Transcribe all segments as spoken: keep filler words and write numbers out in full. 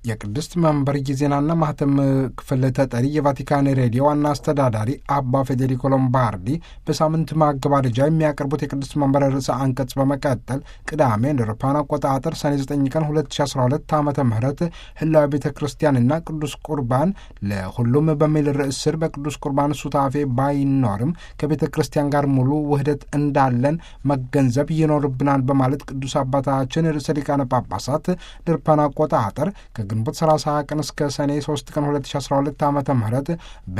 የቅድስት መንበር የዜናና ማህተም ክፍል ተጠሪ የቫቲካን ሬዲዮ ዋና አስተዳዳሪ አባ ፌዴሪኮ ሎምባርዲ በሳምንት ማገባደጃ የሚያቀርቡት የቅድስት መንበር ርዕሰ አንቀጽ በመቀጠል ቅዳሜ እንደ አውሮፓውያን አቆጣጠር ሰኔ ዘጠኝ ቀን ሁለት ሺ አስራ ሁለት ዓመተ ምህረት ህላዊ ቤተ ክርስቲያንና ቅዱስ ቁርባን ለሁሉም በሚል ርዕስ ስር በቅዱስ ቁርባን ሱታፌ ባይኖርም ከቤተ ክርስቲያን ጋር ሙሉ ውህደት እንዳለን መገንዘብ ይኖርብናል በማለት ቅዱስ አባታችን ርዕሰ ሊቃነ ጳጳሳት ድርፓን አቆጣጠር ግንቦት ሰላሳ ቀን እስከ ሰኔ ሶስት ቀን ሁለት ሺ አስራ ሁለት ዓመተ ምህረት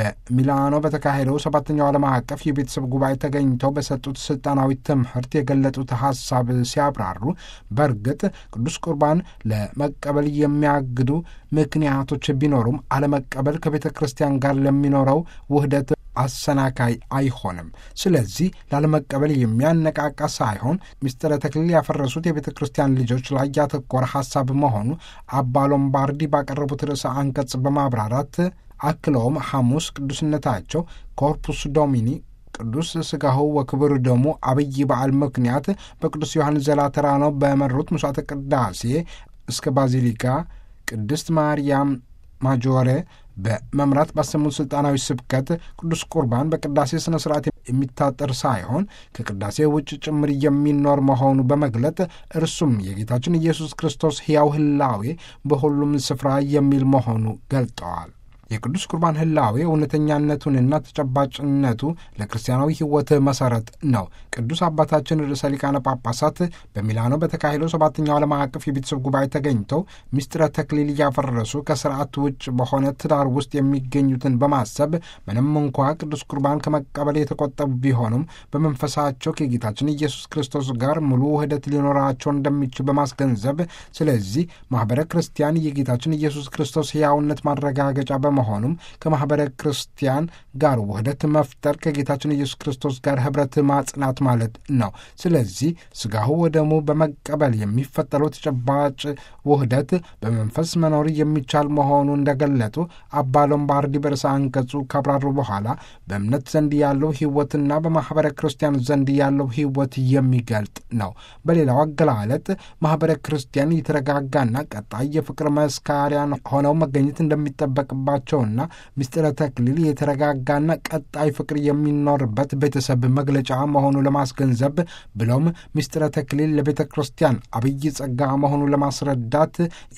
በሚላኖ በተካሄደው ሰባተኛው ዓለም አቀፍ የቤተሰብ ጉባኤ ተገኝተው በሰጡት ስልጣናዊ ትምህርት የገለጡት ሐሳብ ሲያብራሩ በእርግጥ ቅዱስ ቁርባን ለመቀበል የሚያግዱ ምክንያቶች ቢኖሩም አለመቀበል ከቤተ ክርስቲያን ጋር ለሚኖረው ውህደት አሰናካይ አይሆንም። ስለዚህ ላለመቀበል የሚያነቃቃ ሳይሆን ምስጢረ ተክሊል ያፈረሱት የቤተ ክርስቲያን ልጆች ላይ ያተኮረ ሐሳብ መሆኑ አባ ሎምባርዲ ባቀረቡት ርዕሰ አንቀጽ በማብራራት አክለውም ሐሙስ ቅዱስነታቸው ኮርፑስ ዶሚኒ ቅዱስ ሥጋው ወክብር ደሙ አብይ በዓል ምክንያት በቅዱስ ዮሐንስ ዘላተራኖ በመሩት ምሥዋዕተ ቅዳሴ እስከ ባዚሊካ ቅድስት ማርያም ማጆሬ በመምራት ባሰሙት ስልጣናዊ ስብከት ቅዱስ ቁርባን በቅዳሴ ስነ ስርዓት የሚታጠር ሳይሆን ከቅዳሴ ውጭ ጭምር የሚኖር መሆኑ በመግለጥ እርሱም የጌታችን ኢየሱስ ክርስቶስ ሕያው ህላዌ በሁሉም ስፍራ የሚል መሆኑ ገልጠዋል። የቅዱስ ቁርባን ህላዌ እውነተኛነቱንና ተጨባጭነቱ ለክርስቲያናዊ ሕይወት መሠረት ነው። ቅዱስ አባታችን ርዕሰ ሊቃነ ጳጳሳት በሚላኖ በተካሄደው ሰባተኛው ዓለም አቀፍ የቤተሰብ ጉባኤ ተገኝተው ምስጢረ ተክሊል እያፈረሱ ከስርዓት ውጭ በሆነ ትዳር ውስጥ የሚገኙትን በማሰብ ምንም እንኳ ቅዱስ ቁርባን ከመቀበል የተቆጠቡ ቢሆኑም በመንፈሳቸው ከጌታችን ኢየሱስ ክርስቶስ ጋር ሙሉ ውህደት ሊኖራቸው እንደሚችል በማስገንዘብ ስለዚህ ማኅበረ ክርስቲያን የጌታችን ኢየሱስ ክርስቶስ ሕያውነት ማረጋገጫ በ መሆኑም ከማኅበረ ክርስቲያን ጋር ውህደት መፍጠር ከጌታችን ኢየሱስ ክርስቶስ ጋር ኅብረት ማጽናት ማለት ነው። ስለዚህ ሥጋው ወደሙ በመቀበል የሚፈጠረው ተጨባጭ ውህደት በመንፈስ መኖር የሚቻል መሆኑ እንደገለጡ አባ ሎምባርዲ በርዕሰ አንቀጹ ካብራሩ በኋላ በእምነት ዘንድ ያለው ሕይወትና በማኅበረ ክርስቲያን ዘንድ ያለው ሕይወት የሚገልጥ ነው። በሌላው አገላለጥ ማኅበረ ክርስቲያን የተረጋጋና ቀጣይ የፍቅር መስካሪያን ሆነው መገኘት እንደሚጠበቅባቸው ና ምስጢረ ተክሊል የተረጋጋና ቀጣይ ፍቅር የሚኖርበት ቤተሰብ መግለጫ መሆኑ ለማስገንዘብ ብለውም ምስጢረ ተክሊል ለቤተ ክርስቲያን አብይ ጸጋ መሆኑ ለማስረዳት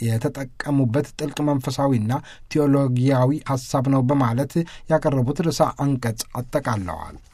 የተጠቀሙበት ጥልቅ መንፈሳዊና ቴዎሎጊያዊ ሐሳብ ነው በማለት ያቀረቡት ርዕሰ አንቀጽ አጠቃለዋል።